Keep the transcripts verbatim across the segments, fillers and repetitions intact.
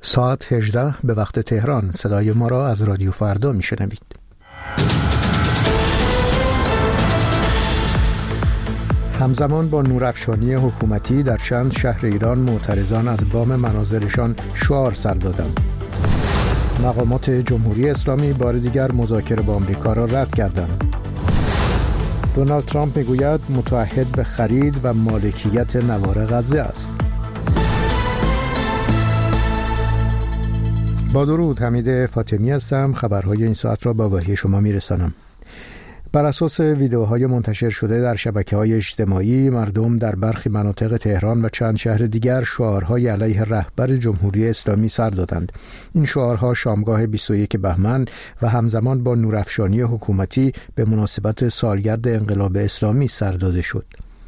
ساعت هجده به وقت تهران. صدای ما را از رادیو فردا میشنوید. همزمان با نورافشانی حکومتی در چند شهر ایران، معترضان از بام منازلشان شعار سر دادند. مقامات جمهوری اسلامی بار دیگر مذاکره با آمریکا را رد کردند. دونالد ترامپ میگوید متعهد به خرید و مالکیت نوار غزه است. با درود، حمید فاطمی هستم. خبرهای این ساعت را با وحی شما میرسانم. بر اساس ویدیوهای منتشر شده در شبکه‌های اجتماعی، مردم در برخی مناطق تهران و چند شهر دیگر شعارهای علیه رهبر جمهوری اسلامی سر دادند. این شعارها شامگاه بیست و یکم بهمن و همزمان با نورافشانی حکومتی به مناسبت سالگرد انقلاب اسلامی سر داده شد.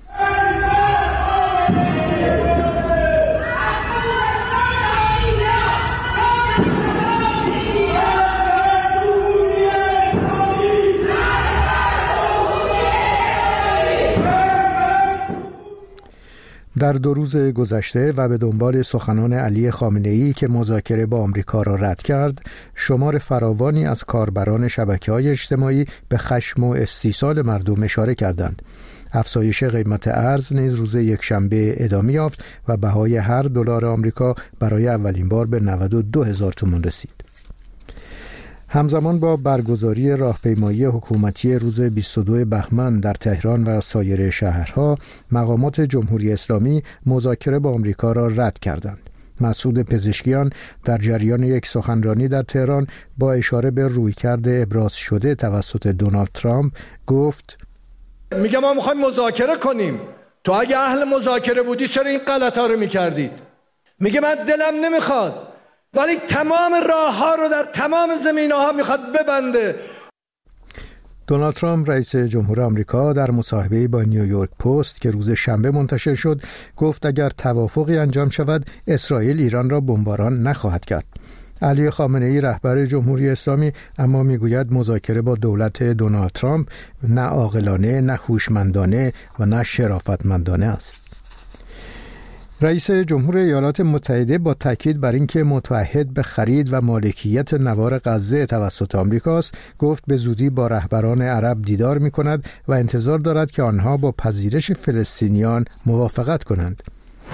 در دو روز گذشته و به دنبال سخنان علی خامنه‌ای که مذاکره با آمریکا را رد کرد، شمار فراوانی از کاربران شبکه‌های اجتماعی به خشم و استیصال مردم اشاره کردند. افزایش قیمت ارز نیز روز یکشنبه ادامه یافت و بهای هر دلار آمریکا برای اولین بار به نود و دو هزار تومان رسید. همزمان با برگزاری راهپیمایی حکومتی روز بیست و دوم بهمن در تهران و سایر شهرها، مقامات جمهوری اسلامی مذاکره با آمریکا را رد کردند. مسعود پزشکیان در جریان یک سخنرانی در تهران با اشاره به رویکرد ابراز شده توسط دونالد ترامپ گفت: میگه ما میخوایم مذاکره کنیم. تو اگه اهل مذاکره بودی چرا این غلطا رو میکردید؟ میگه من دلم نمیخواد، ولی تمام راه ها رو در تمام زمینه ها میخواد ببنده. دونالد ترامپ رئیس جمهور آمریکا در مصاحبه‌ای با نیویورک پست که روز شنبه منتشر شد گفت اگر توافقی انجام شود اسرائیل ایران را بمباران نخواهد کرد. علی خامنه‌ای رهبر جمهوری اسلامی اما میگوید مذاکره با دولت دونالد ترامپ نه عاقلانه، نه هوشمندانه و نه شرافتمندانه است. رئیس جمهور ایالات متحده با تاکید بر اینکه متعهد به خرید و مالکیت نوار غزه توسط آمریکاست، گفت به زودی با رهبران عرب دیدار می‌کند و انتظار دارد که آنها با پذیرش فلسطینیان موافقت کنند.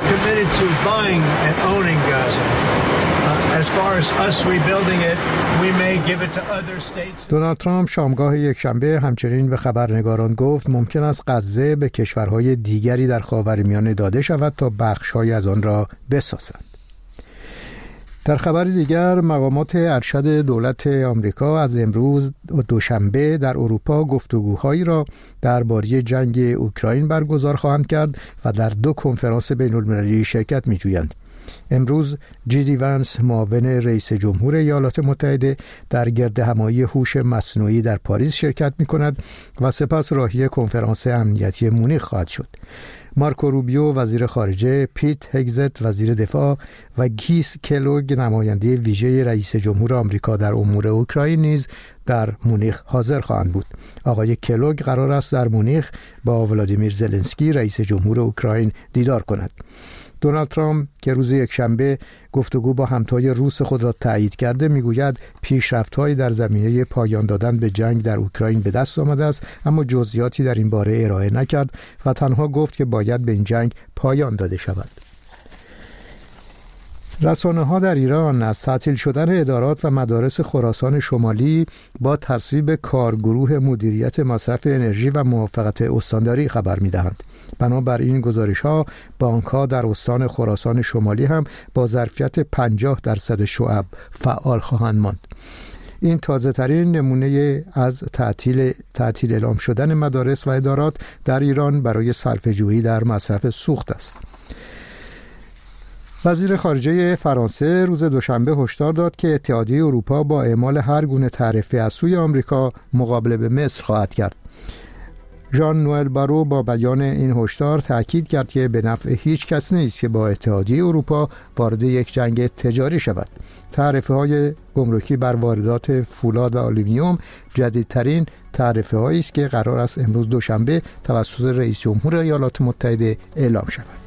دونالد ترامپ شامگاه یکشنبه همچنین به خبرنگاران گفت ممکن است غزه به کشورهای دیگری در خاورمیانه داده شود تا بخش‌هایی از آن را بسازند. در خبر دیگر، مقامات ارشد دولت آمریکا از امروز دوشنبه در اروپا گفتگوهایی را درباره جنگ اوکراین برگزار خواهند کرد و در دو کنفرانس بین‌المللی شرکت می‌جویند. امروز جی دی ونس، معاون رئیس جمهور ایالات متحده، در گردهمایی هوش مصنوعی در پاریس شرکت می‌کند و سپس راهی کنفرانس امنیتی مونیخ خواهد شد. مارکو روبیو وزیر خارجه، پیت هگزت وزیر دفاع و گیس کلوگ نماینده ویژه رئیس جمهور آمریکا در امور اوکراین نیز در مونیخ حاضر خواهند بود. آقای کلوگ قرار است در مونیخ با ولادیمیر زلنسکی رئیس جمهور اوکراین دیدار کند. دونالد ترامپ که روز یکشنبه گفتگو با همتای روس خود را تایید کرده میگوید پیشرفت‌هایی در زمینه پایان دادن به جنگ در اوکراین به دست آمده است، اما جزئیاتی در این باره ارائه نکرد و تنها گفت که باید به این جنگ پایان داده شود. رسانه‌ها در ایران از تعطیل شدن ادارات و مدارس خراسان شمالی با تصویب کارگروه مدیریت مصرف انرژی و موافقت استانداری خبر می‌دهند. بنابراین گزارش‌ها بانک‌ها در استان خراسان شمالی هم با ظرفیت پنجاه درصد شعب فعال خواهند ماند. این تازه‌ترین نمونه از تعطیل تعطیل اعلام شدن مدارس و ادارات در ایران برای صرفه‌جویی در مصرف سوخت است. وزیر خارجه فرانسه روز دوشنبه هشدار داد که اتحادیه اروپا با اعمال هر گونه تعرفه از سوی آمریکا مقابله به مصر خواهد کرد. ژان نوئل بارو با بیان این هشدار تأکید کرد که به نفع هیچ کس نیست که با اتحادیه اروپا وارد یک جنگ تجاری شود. تعرفه‌های گمرکی بر واردات فولاد و آلومینیوم جدیدترین تعرفه‌هایی است که قرار است امروز دوشنبه توسط رئیس جمهور ایالات متحده اعلام شود.